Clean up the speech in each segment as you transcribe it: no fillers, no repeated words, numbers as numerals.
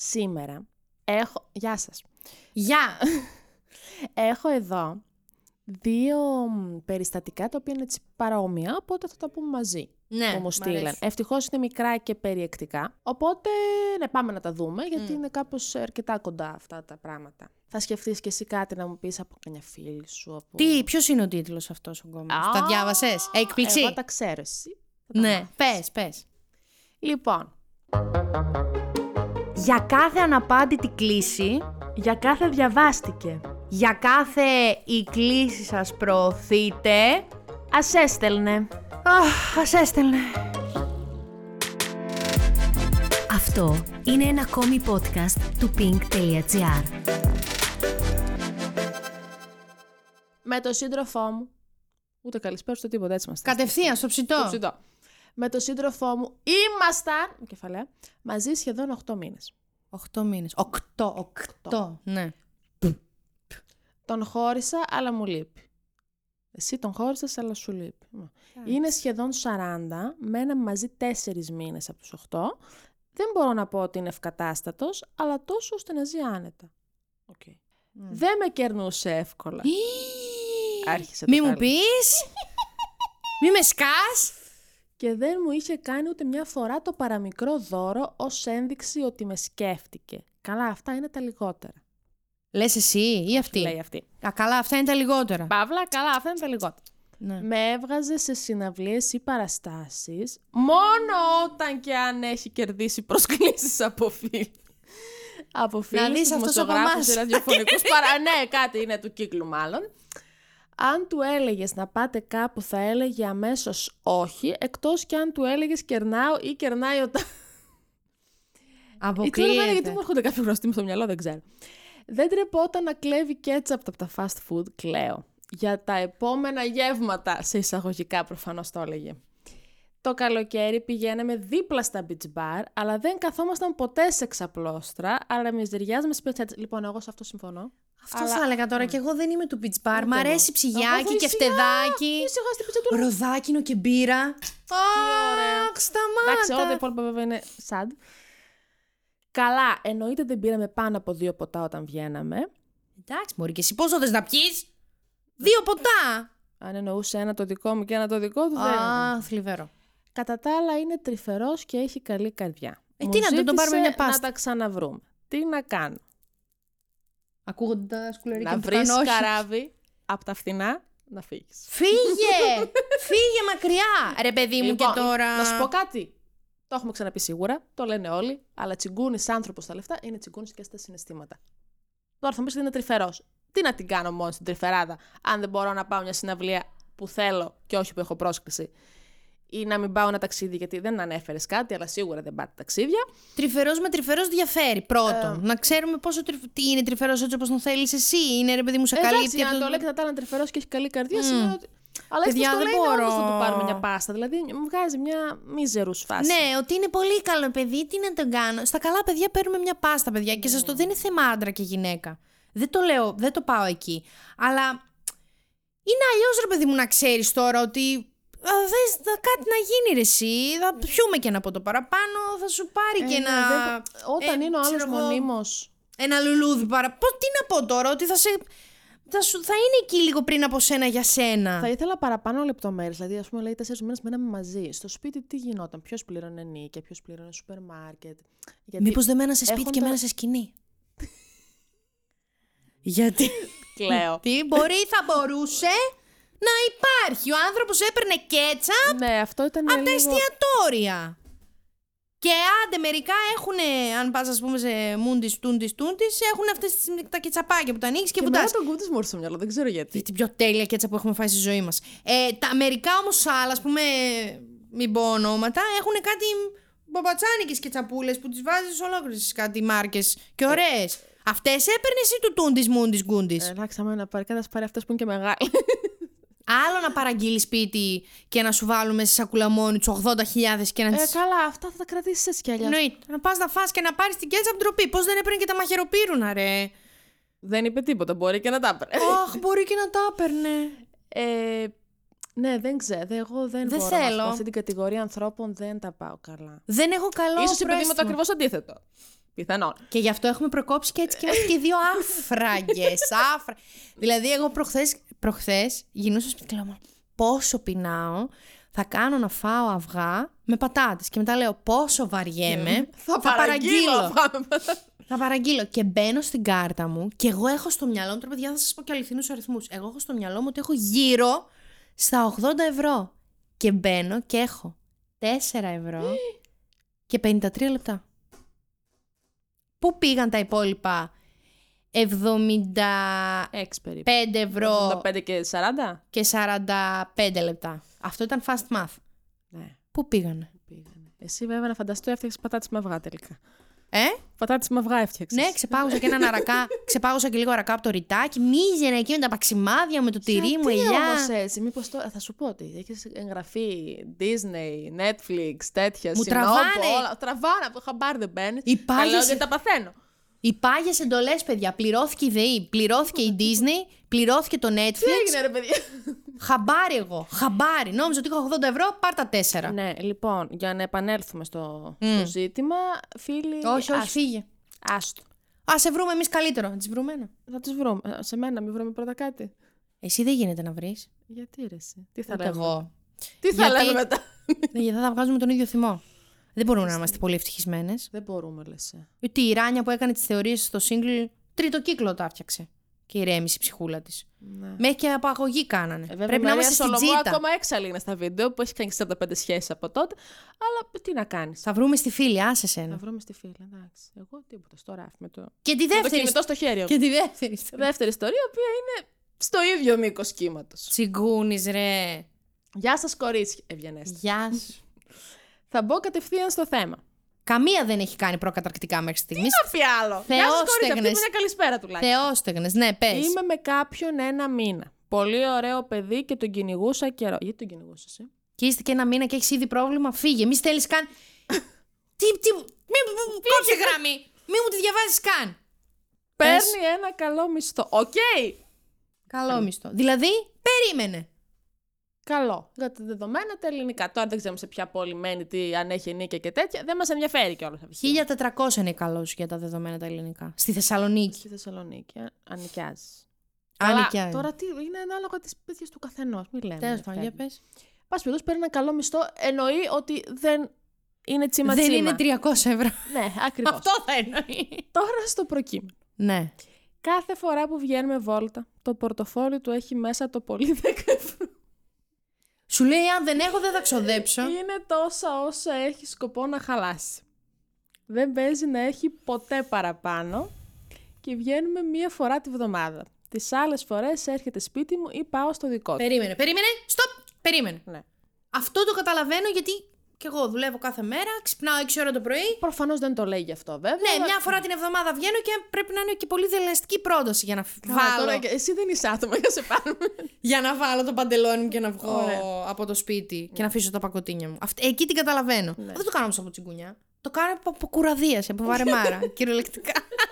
Σήμερα έχω... Γεια σας. Γεια! Έχω εδώ 2 περιστατικά τα οποία είναι έτσι παρόμοια, οπότε θα τα πούμε μαζί. Ναι, που μου στείλαν. Ευτυχώς είναι μικρά και περιεκτικά, οπότε ναι, πάμε να τα δούμε, γιατί είναι κάπως αρκετά κοντά αυτά τα πράγματα. Θα σκεφτείς και εσύ κάτι να μου πεις από καμιά φίλη σου. Από... Ποιος είναι ο τίτλος αυτός ο κόμμα? Τα διάβασες? Έκπληξη. Εγώ τα ξέρω εσύ. Ναι, πες. Λοιπόν. Για κάθε αναπάντητη κλίση, Για κάθε διαβάστηκε. για κάθε η κλίση σας προωθείτε, Ας έστελνε. ας έστελνε. Αυτό είναι ένα ακόμη podcast του pink.gr. Με τον σύντροφό μου. Ούτε καλησπέρα ούτε τίποτα, έτσι είμαστε. Κατευθείαν στο ψητό. Με τον σύντροφό μου ήμασταν, κεφαλαία, μαζί σχεδόν 8 μήνες. 8 μήνες. 8. Ναι. Τον χώρισα, αλλά μου λείπει. Εσύ τον χώρισες, αλλά σου λείπει. Είναι σχεδόν 40, μέναμε μαζί 4 μήνες από τους 8. Δεν μπορώ να πω ότι είναι ευκατάστατος, αλλά τόσο ώστε να ζει άνετα. Okay. Δεν με κερνούσε εύκολα. Άρχισε το Μη μου καλό. πεις. Μη με σκάς. Και δεν μου είχε κάνει ούτε μια φορά το παραμικρό δώρο ως ένδειξη ότι με σκέφτηκε. Καλά, αυτά είναι τα λιγότερα. Λες εσύ ή αυτή? Λέει αυτή. Α, καλά, αυτά είναι τα λιγότερα. Παύλα, καλά, αυτά είναι τα λιγότερα. Ναι. Με έβγαζε σε συναυλίες ή παραστάσεις μόνο όταν και αν έχει κερδίσει προσκλήσεις από φίλους. Από φίλους, δεις αυτός από δημοσιογράφους, εμάς. ραδιοφωνικούς ναι, κάτι είναι του κύκλου μάλλον. Αν του έλεγες να πάτε κάπου θα έλεγε αμέσως όχι, εκτός και αν του έλεγες κερνάω ή κερνάει ο Αποκλείεται. γιατί μου έρχονται κάποιοι γνωστοί μου στο μυαλό, δεν ξέρω. Δεν τρεπόταν να κλέβει κέτσαπ από τα fast food, κλαίω. Για τα επόμενα γεύματα, σε εισαγωγικά προφανώς το έλεγε. Το καλοκαίρι πηγαίναμε δίπλα στα beach bar, αλλά δεν καθόμασταν ποτέ σε ξαπλώστρα, αλλά μυζεριάζαμε στις πετσέτες. Λοιπόν, εγώ σε αυτό συμφωνώ. Αυτό θα έλεγα τώρα και εγώ δεν είμαι του beach bar. Μ' Ούτε αρέσει εγώ. ψυγιάκι Εγώ και ησυχά, φτεδάκι. ησυχά στην πίτσα του. Ροδάκινο και μπύρα. Αχ, Εντάξει, όλα τα σταμάτα. υπόλοιπα βέβαια είναι sad. Καλά, εννοείται δεν πήραμε πάνω από 2 ποτά όταν βγαίναμε. Εντάξει, μωρή, και εσύ πόσο θες να πιείς? 2 ποτά. Αν εννοούσε ένα το δικό μου και ένα το δικό του, δεν. Α, θλιβερό. Κατά τα άλλα είναι τρυφερός και έχει καλή καρδιά. Μου τι να τον ζήτησε πάρουμε μια πάστα. να τα ξαναβρούμε. Τι να κάνω? Ακούγοντα σκουλερίκια Να που βρεις κάνω όχι. καράβι από τα φθηνά να φύγεις. Φύγε! Φύγε μακριά! Ρε παιδί μου, Λοιπόν, και τώρα. να σου πω κάτι. Το έχουμε ξαναπεί σίγουρα, το λένε όλοι, αλλά τσιγκούνης άνθρωπος στα λεφτά είναι τσιγκούνης και στα συναισθήματα. Τώρα θα μου πεις ότι είναι τρυφερός. Τι να την κάνω μόνο στην τρυφεράδα, αν δεν μπορώ να πάω μια συναυλία που θέλω και όχι που έχω πρόσκληση, ή να μην πάω ένα ταξίδι, γιατί δεν ανέφερες κάτι, αλλά σίγουρα δεν πάτε ταξίδια. Τρυφερός με τρυφερός διαφέρει. Πρώτον, να ξέρουμε τι είναι τρυφερός έτσι όπως τον θέλεις εσύ. Είναι ρε παιδί μου σε καλύπτει. Εντάξει, αν το λέει και τα άλλα τρυφερός και έχει καλή καρδιά, σημαίνει ότι. Αλλά έτσι Παιδιά, το δεν λέει μπορώ. όντως να του πάρουμε μια πάστα. Δηλαδή μου βγάζει μια μίζερους φάση. Ναι, ότι είναι πολύ καλό παιδί, τι να τον κάνω. Στα καλά παιδιά παίρνουμε μια πάστα, παιδιά. Και σας το δεν είναι θέμα άντρα και γυναίκα. Δεν το λέω, δεν το πάω εκεί. Αλλά είναι αλλιώς ρε παιδί μου να ξέρεις τώρα ότι κάτι να γίνει ρε εσύ. Θα πιούμε και ένα από το παραπάνω, θα σου πάρει και ένα. Όταν είναι ο άλλος ξέρω εγώ, μονίμως. ένα λουλούδι τι να πω τώρα, ότι θα είναι εκεί λίγο πριν από σένα για σένα. Θα ήθελα παραπάνω λεπτομέρειες. Δηλαδή, ας πούμε, λέει 4 μήνες μέναμε μαζί. Στο σπίτι τι γινόταν, ποιος πλήρωνε νίκια, ποιος πλήρωνε σούπερ μάρκετ. Μήπως δεν μέναν σε σπίτι και μέναν σε σκηνή. Γιατί. Κλαίω. Τι θα μπορούσε να υπάρχει. Ο άνθρωπος έπαιρνε κέτσαπ Ναι, αυτό ήταν από τα λίγο... εστιατόρια. Και άντε μερικά έχουν, αν πας ας πούμε σε μούντις, τούντις, έχουν αυτές τα κετσαπάκια που τα ανοίξεις και εμένα βουτάς. τον κούτης μου ήρθε στο μυαλό, δεν ξέρω γιατί. Την πιο τέλεια κέτσα που έχουμε φάει στη ζωή μας. Τα μερικά όμως άλλα, ας πούμε, μην πω ονόματα, έχουν κάτι μπαμπατσάνικες κετσαπούλες που τις βάζεις ολόκληρες κάτι μάρκες και ωραίες. Αυτές έπαιρνες ή του τούντις, μούντις, γκούντις? Εντάξει, άμα να πάρει, κάτι πάρει αυτές που είναι και μεγάλες. Άλλο να παραγγείλεις σπίτι και να σου βάλουμε σε σακούλα μόνη του 80.000 και να τις... Καλά, αυτά θα τα κρατήσεις έτσι κι αλλιώς. Εννοείται. Να πας να φας και να πάρεις την κέτσα από ντροπή. Πώς δεν έπαιρνε και τα μαχαιροπύρουνα, ρε. Δεν είπε τίποτα, μπορεί και να τα έπαιρνε. Αχ, μπορεί και να τα έπαιρνε. Ναι, δεν ξέρω. Εγώ δεν μπορώ. θέλω. Αυτή την κατηγορία ανθρώπων δεν τα πάω καλά. Δεν έχω καλό Ίσως η παιδί μου το πρόαισθημα. ακριβώς αντίθετο. Πιθανόν. Και γι' αυτό έχουμε προκόψει και έτσι και είμαστε και δύο άφραγγες. Δηλαδή, εγώ προχθές γινούσα στο σπίτι και λέω, πόσο πεινάω, θα κάνω να φάω αυγά με πατάτες. Και μετά λέω, πόσο βαριέμαι, θα παραγγείλω. Θα παραγγείλω. Και μπαίνω στην κάρτα μου και εγώ έχω στο μυαλό μου, τώρα παιδιά θα σας πω και αληθινούς αριθμούς. Εγώ έχω στο μυαλό μου ότι έχω γύρω στα 80 ευρώ. Και μπαίνω και έχω 4 ευρώ και 53 λεπτά. Πού πήγαν τα υπόλοιπα 75 ευρώ 85 και 40? και 45 λεπτά. Αυτό ήταν fast math. Ναι. Πού πήγανε? Εσύ βέβαια να φανταστώ έφτιαξες πατάτες με αυγά τελικά. Πατάτες με αυγά έφτιαξες. Ναι, ξεπάγωσα και έναν αρακά. Ξεπάγωσα και λίγο αρακά από το ρητάκι. Μίζερα εκεί με τα παξιμάδια, με το τυρί μου, ελιά. Όμως έτσι, μήπως τώρα θα σου πω ότι έχεις εγγραφή Disney, Netflix, τέτοια. Μου τραβάνε. Τραβάνε, από χαμπάρι δεν μπαίνεις. Λέω γιατί τα παθαίνω. Οι πάγιες εντολές, παιδιά. Πληρώθηκε η ΔΕΗ, πληρώθηκε η Disney, πληρώθηκε το Netflix. Τι έγινε, ρε παιδιά? Χαμπάρι εγώ. Χαμπάρι. Νόμιζα ότι είχα 80 ευρώ, πάρ' τα 4. Ναι, λοιπόν, για να επανέλθουμε στο ζήτημα, φίλοι. Όχι, φύγε. Άστο. Ας σε βρούμε εμείς καλύτερο. Να τις βρούμε ένα. Θα τις βρούμε. Σε μένα, μην βρούμε πρώτα κάτι. Εσύ δεν γίνεται να βρεις. Γιατί ρε εσύ? Τι θα Ούτε λέμε? εγώ. Τι θα λέμε μετά? Ναι, γιατί θα βγάζουμε τον ίδιο θυμό. Δεν μπορούμε να είμαστε πολύ ευτυχισμένες. Δεν μπορούμε, λες. Γιατί η Ράνια που έκανε τις θεωρίες στο single, τρίτο κύκλο το άφτιαξε. Και ηρέμησε η ψυχούλα της. Ναι. Μέχρι και απαγωγή κάνανε. Πρέπει να είμαστε στην τζίτα. Ακόμα έξαλλη είναι στα βίντεο που έχει κάνει 45 σχέσεις από τότε. Αλλά τι να κάνεις. Θα βρούμε στη φίλη, άσε σένα. Θα βρούμε στη φίλη, εντάξει. Εγώ τίποτα στο ράφι με το. Και τη δεύτερη. Με το κινητό στο χέρι. Και τη δεύτερη ιστορία. Δεύτερη ιστορία, η οποία είναι στο ίδιο μήκος κύματος. Τσιγκούνης, ρε. Γεια σας, κορίτσια. Ευγενέστε. Γεια σου. Θα μπω κατευθείαν στο θέμα. Καμία δεν έχει κάνει προκαταρκτικά μέχρι στιγμής. Τι να πει άλλο. Θεόστεγνες. Μια καλησπέρα τουλάχιστον. Θεόστεγνες, ναι, πες. Είμαι με κάποιον 1 μήνα. Πολύ ωραίο παιδί και τον κυνηγούσα καιρό. Γιατί τον κυνηγούσες, Και είστε και 1 μήνα και έχεις ήδη πρόβλημα, φύγε. Μη στέλνεις καν. Κόψε γραμμή. Μη μου τη διαβάζεις καν. Παίρνει ένα καλό μισθό. Οκ. Καλό μισθό. Δηλαδή, περίμενε. Καλό. Για τα δεδομένα τα ελληνικά. Τώρα δεν ξέρουμε σε ποια πόλη μένει, τι, αν έχει ενίκεια και τέτοια. Δεν μας ενδιαφέρει κιόλας. 1400 είναι καλός για τα δεδομένα τα ελληνικά. Στη Θεσσαλονίκη. Στη Θεσσαλονίκη. Ανοικιάζει. Ανοικιάζει. Τώρα τι είναι ανάλογα τις πέτειες του καθενός. Μην λέμε. Τέλος πάντων, για πες. Πας παιδούς παίρνει ένα καλό μισθό. Εννοεί ότι δεν είναι τσίμα. Δεν είναι 300 ευρώ. Ναι, ακριβώς. Αυτό θα εννοεί. Τώρα στο προκείμενο. Ναι. Κάθε φορά που βγαίνουμε βόλτα, το πορτοφόλι του έχει μέσα το πολύ 10 ευρώ. Σου λέει, αν δεν έχω, δεν θα ξοδέψω. Είναι τόσα όσα έχει σκοπό να χαλάσει. Δεν παίζει να έχει ποτέ παραπάνω και βγαίνουμε 1 φορά τη βδομάδα. Τις άλλες φορές έρχεται σπίτι μου ή πάω στο δικό του. Περίμενε. Στοπ! Περίμενε. Ναι. Αυτό το καταλαβαίνω γιατί και εγώ δουλεύω κάθε μέρα, ξυπνάω 6 ώρα το πρωί. Προφανώς δεν το λέει γι' αυτό, βέβαια. Ναι, 1 φορά την εβδομάδα βγαίνω και πρέπει να είναι και πολύ διελαστική πρόδοση για να βάλω. Τώρα, εσύ δεν είσαι άτομο για σε πάρουμε. Για να βάλω το παντελόνι μου και να βγω από το σπίτι και να αφήσω τα πακοτίνια μου. Εκεί την καταλαβαίνω. Ναι. Δεν το κάνω όμως από τσιγκουνιά. Το κάνω από κουραδίαση, από βαρεμάρα. Κυριολεκτικά.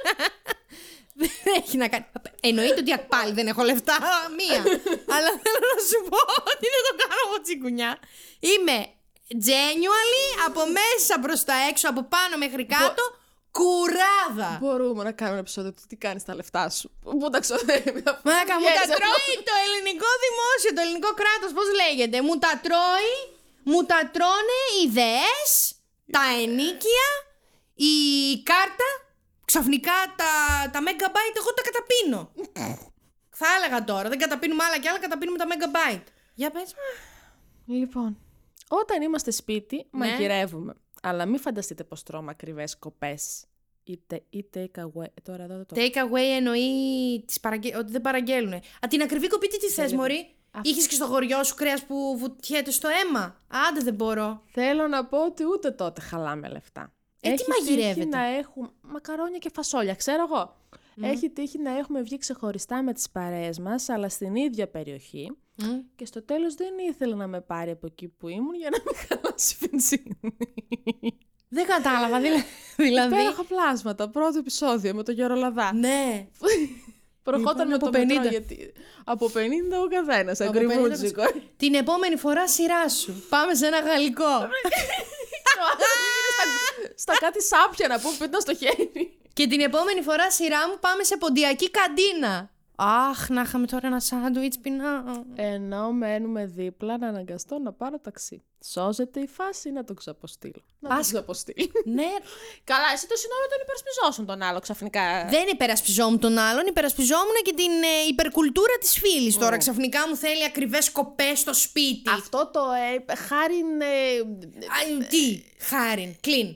Δεν έχει να κάνει. Εννοείται ότι πάλι δεν έχω λεφτά. Μία. Αλλά θέλω να σου πω ότι δεν το κάνω από τσιγκουνιά. Είμαι genuinely από μέσα προς τα έξω, από πάνω μέχρι κάτω, κουράδα. Μπορούμε να κάνουμε ένα επεισόδιο του τι κάνεις τα λεφτά σου. Πού τα ξοδεύει. Μάκα, μου τα τρώει το ελληνικό δημόσιο, το ελληνικό κράτος, πώς λέγεται. Μου τα τρώει, μου τα τρώνε οι ΔΕΕΣ, τα ενίκια, η κάρτα. Ξαφνικά τα megabyte εγώ τα καταπίνω. Θα έλεγα τώρα, δεν καταπίνουμε άλλα και άλλα, καταπίνουμε τα megabyte. Για πες. Λοιπόν, όταν είμαστε σπίτι, μαγειρεύουμε. Αλλά μην φανταστείτε πως τρώμε ακριβές κοπές ή take away. Τώρα εδώ το... Take away εννοεί ότι δεν παραγγέλνουνε. Την ακριβή κοπή τι θες, μωρή? Είχες και στο χωριό σου κρέας που βουτιέται στο αίμα? Άντε δεν μπορώ. Θέλω να πω ότι ούτε τότε χαλάμε λεφτά. Τι μαγειρεύετε? Έχει να έχουμε μακαρόνια και φασόλια, ξέρω εγώ. Έχει τύχει να έχουμε βγει ξεχωριστά με τις παρέες μας, αλλά στην ίδια περιοχή. Και στο τέλος δεν ήθελε να με πάρει από εκεί που ήμουν για να μην χαλάσει βενζίνη. Δεν κατάλαβα, δηλαδή. Υπέροχα πλάσματα, πρώτο επεισόδιο με το Γερολαδά. Ναι. Προχώταν με το 50. Μετρό, γιατί από 50 ο καθένας, ακριβούτσικο. Την επόμενη φορά σειρά σου. Πάμε σε ένα γαλλικό. στα κάτι σάπια να πούμε που ήταν στο χέρι. Και την επόμενη φορά σειρά μου πάμε σε ποντιακή καντίνα. Αχ, να είχαμε τώρα ένα σάντουιτς πεινάω. Ενώ μένουμε δίπλα να αναγκαστώ να πάρω ταξί. Σώζεται η φάση ή να τον ξαποστείλω. Να τον ξαποστείλω. Ναι. Καλά, εσύ το συνόλο τον υπερασπιζόσουν τον άλλο ξαφνικά. Δεν υπερασπιζόμουν τον άλλον, υπερασπιζόμουν και την υπερκουλτούρα της φίλης. Τώρα ξαφνικά μου θέλει ακριβές κοπές στο σπίτι. Αυτό το χάριν. Τι, χάριν, κλίν.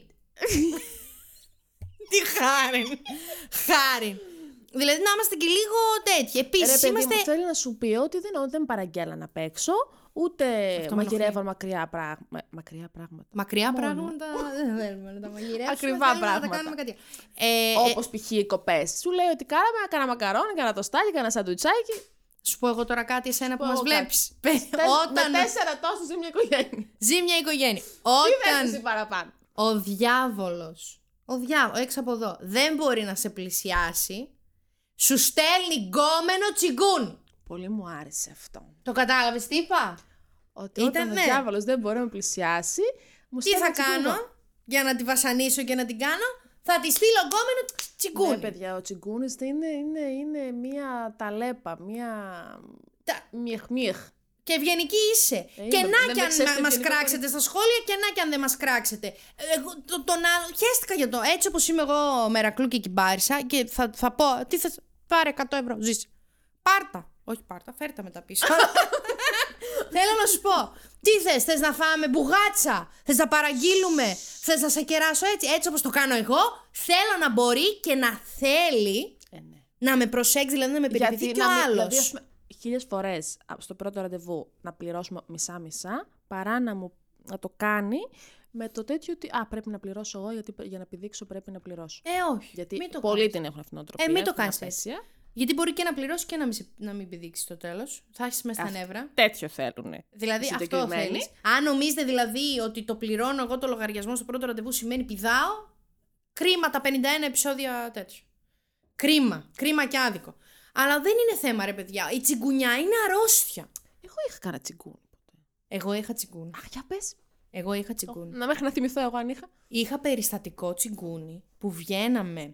Τι χάριν. Δηλαδή να είμαστε και λίγο τέτοιοι. Επίσης είμαστε. Μου θέλει να σου πει ότι δεν παραγγέλαν απ' έξω, ούτε μαγειρεύαν μακριά πράγματα. Μακριά πράγματα δεν θέλουμε να τα μαγειρεύουμε. Ακριβά πράγματα. Να τα κάνουμε κάτι. Όπως π.χ. οι κοπές. Σου λέει ότι κάναμε κάνα μακαρόνι, κάνα τοστάκι, κάνα σαντουιτσάκι. Σου πω εγώ τώρα κάτι εσένα που μας βλέπεις. Με 4 τόστους ζει μια οικογένεια. Ζει μια οικογένεια. Τι θες εσύ παραπάνω. Ο διάβολος, έξω από εδώ, δεν μπορεί να σε πλησιάσει. Σου στέλνει γκόμενο τσιγκούνι. Πολύ μου άρεσε αυτό. Το κατάλαβες τι είπα? Ότι όταν ο διάβολος δεν μπορεί να με πλησιάσει, μου τι θα κάνω για να τη βασανίσω και να την κάνω? Θα τη στείλω γκόμενο τσιγκούνι. Ναι, παιδιά, ο τσιγκούνις είναι μία ταλέπα, μία μιεχ. Και ευγενική είσαι. Και να κι αν μας κράξετε στα σχόλια, και να κι αν δεν μας κράξετε. Τον άλλο, χαίστηκα για το. Έτσι όπως είμαι εγώ μερακλού και κυμπάρισα, και θα πω, τι θες, πάρε 100 ευρώ, ζήσει. Πάρτα. Όχι πάρτα, φέρτα μετά πίσω. Θέλω να σου πω, τι θες να φάμε μπουγάτσα, θες να παραγγείλουμε, θες να σε κεράσω έτσι όπως το κάνω εγώ. Θέλω να μπορεί και να θέλει να με προσέξει, δηλαδή να με περιποιηθεί κι ο άλλος. 1000 φορές στο πρώτο ραντεβού να πληρώσουμε μισά-μισά, παρά να το κάνει με το τέτοιο ότι πρέπει να πληρώσω εγώ, γιατί για να επιδείξω πρέπει να πληρώσω. Όχι. Γιατί πολλοί την έχουν αυτήν την οτροπία. Μην το κάνεις έτσι. Γιατί μπορεί και να πληρώσει και να μην επιδείξει στο τέλος. Θα έχεις μέσα στα νεύρα. Τέτοιο θέλουνε. Δηλαδή αυτό θέλεις. Αν νομίζετε δηλαδή ότι το πληρώνω εγώ το λογαριασμό στο πρώτο ραντεβού σημαίνει πηδάω, κρίμα τα 51 επεισόδια τέτοιο. Κρίμα και άδικο. Αλλά δεν είναι θέμα, ρε παιδιά. Η τσιγκουνιά είναι αρρώστια. Εγώ είχα κανένα τσιγκούνι. Εγώ είχα τσιγκούνι. Για πες. Εγώ είχα τσιγκούνι. Να μέχρι να θυμηθώ εγώ αν είχα. Είχα περιστατικό τσιγκούνι που βγαίναμε.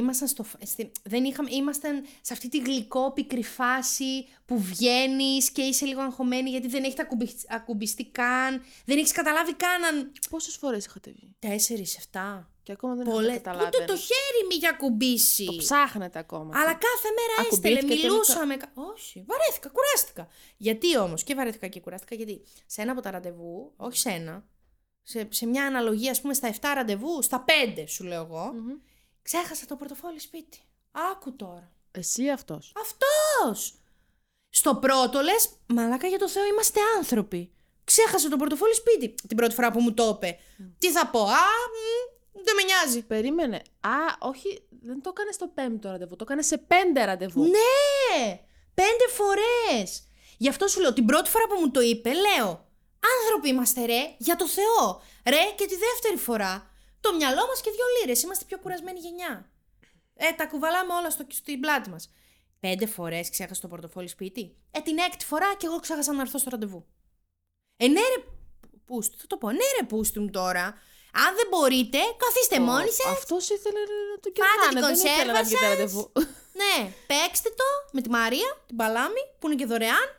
Ήμασταν σε αυτή τη γλυκόπικρη φάση που βγαίνεις και είσαι λίγο αγχωμένη γιατί δεν έχετε ακουμπιστεί καν. Δεν έχεις καταλάβει καν αν. Πόσες φορές είχατε βγει? 4-7. Και ακόμα δεν έχετε καταλάβει. Ούτε το χέρι μη για ακουμπήσει. Το ψάχνετε ακόμα. Αλλά κάθε μέρα έστελε, μιλούσαμε. Όχι, βαρέθηκα, κουράστηκα. Γιατί όμως, και βαρέθηκα και κουράστηκα, γιατί σε ένα από τα ραντεβού, όχι σε ένα, σε μια αναλογία, ας πούμε, στα 7 ραντεβού, στα 5 σου λέω εγώ, ξέχασα το πορτοφόλι σπίτι. Άκου τώρα. Εσύ αυτός. Αυτός! Στο πρώτο λες, μαλάκα για το Θεό, είμαστε άνθρωποι. Ξέχασα το πορτοφόλι σπίτι την πρώτη φορά που μου το είπε. Τι θα πω, δεν με νοιάζει. Περίμενε. Όχι, δεν το έκανε στο 5ο ραντεβού, το έκανε σε 5 ραντεβού. Ναι! 5 φορές. Γι' αυτό σου λέω, την πρώτη φορά που μου το είπε, λέω, άνθρωποι είμαστε ρε, για το Θεό. Ρε, και τη δεύτερη φορά, το μυαλό μας και 2 λίρες, είμαστε πιο κουρασμένη γενιά. Τα κουβαλάμε όλα στην πλάτη μας. 5 φορές ξέχασα το πορτοφόλι σπίτι. Την 6η φορά και εγώ ξέχασα να έρθω στο ραντεβού. Ναι ρε, πούστη, θα το πω, ναι ρε πούστη μου τώρα. Αν δεν μπορείτε, καθίστε μόνοι σας. Αυτός ήθελε να το κερδάνε, δεν ήθελε να βγει ραντεβού. Ναι, παίξτε το με τη Μαρία, την Παλάμη, που είναι και δωρεάν.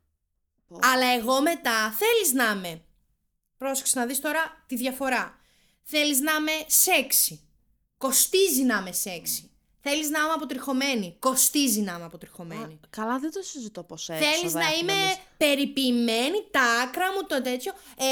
Αλλά εγώ μετά θέλεις να είμαι. Πρόσεξε να δεις τώρα τη διαφορά. Θέλεις να είμαι σεξι. Κοστίζει να είμαι σεξι. Θέλεις να είμαι αποτριχωμένη. Κοστίζει να είμαι αποτριχωμένη. Καλά, δεν το συζητώ πως έξω. Θέλεις να είμαι περιποιημένη, τα άκρα μου, το τέτοιο,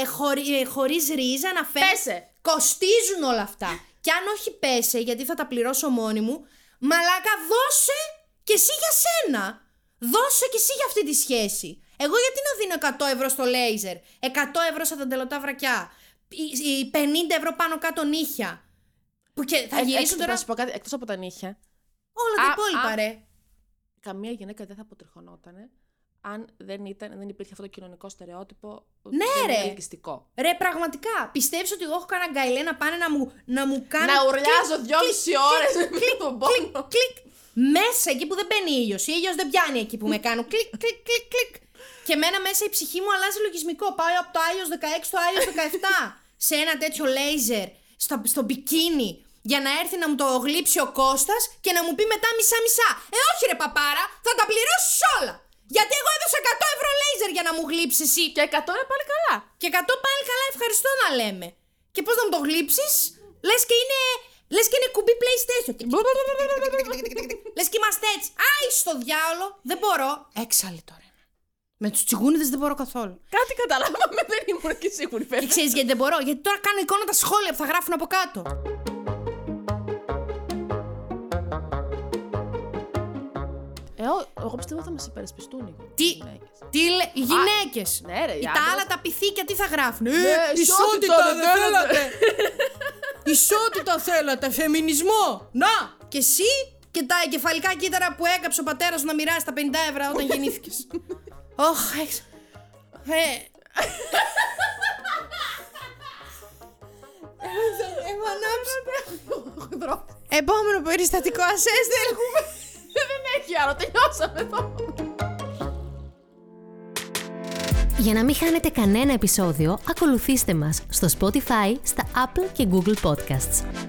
χωρίς ρίζα, να πέσε. Κοστίζουν όλα αυτά. Και αν όχι πέσε, γιατί θα τα πληρώσω μόνη μου, μαλάκα δώσε και εσύ για σένα. Δώσε και εσύ για αυτή τη σχέση. Εγώ γιατί να δίνω 100 ευρώ στο λέιζερ, 100 ευρώ στα ταντελωτά βρακιά, 50 ευρώ πάνω κάτω νύχια. Που και θα γυρίσουν τώρα. Να σου πω κάτι, εκτός από τα νύχια. Όλα τα υπόλοιπα, ρε. Καμία γυναίκα δεν θα αποτριχωνότανε αν δεν υπήρχε αυτό το κοινωνικό στερεότυπο. Ναι, ρε. Ελκυστικό. Ρε, πραγματικά. Πιστεύεις ότι εγώ έχω κανένα γκαιλέ να πάνε να μου κάνουν. Να ουρλιάζω 2,5 ώρες με τον πόνο. Κλικ. Μέσα εκεί που δεν μπαίνει ήλιος. Ο ήλιος δεν πιάνει εκεί που με κάνουν. Κλικ. Και εμένα μέσα η ψυχή μου αλλάζει λογισμικό. Πάω από το iOS 16 στο iOS 17. Σε ένα τέτοιο λέιζερ. στο μπικίνι για να έρθει να μου το γλύψει ο Κώστας και να μου πει μετά μισά-μισά. Όχι ρε παπάρα, θα τα πληρώσεις όλα. Γιατί εγώ έδωσα 100 ευρώ λέιζερ για να μου γλύψεις εσύ. Και 100 είναι πάλι καλά. Και 100 πάλι καλά, ευχαριστώ να λέμε. Και πώς να μου το γλύψεις, λες και είναι κουμπί PlayStation. Λες και είμαστε έτσι. Άι στο διάολο, δεν μπορώ. Έξαλλη τώρα. Με τους τσιγούνιδες δεν μπορώ καθόλου. Κάτι καταλάβαμε, δεν ήμουν και σίγουρη. Και ξέρεις γιατί δεν μπορώ? Γιατί τώρα κάνω εικόνα τα σχόλια που θα γράφουν από κάτω. Εγώ πιστεύω θα μας υπερασπιστούν οι γυναίκες. Ναι, ρε, Τα άλλα τα πυθίκια τι θα γράφουν? Ισότητα δεν θέλατε. Ισότητα θέλατε, φεμινισμό. Να! Και εσύ και τα εγκεφαλικά κύτταρα που έκαψε ο πατέρας σου να μοιράσει τα 50 ευρώ όταν γεννήθηκες. Ωχ, έχεις... Έχω ανάψει. Επόμενο περιστατικό, ασέστερ. Δεν έχει άλλο, τελειώσαμε εδώ. Για να μην χάνετε κανένα επεισόδιο, ακολουθήστε μας στο Spotify, στα Apple και Google Podcasts.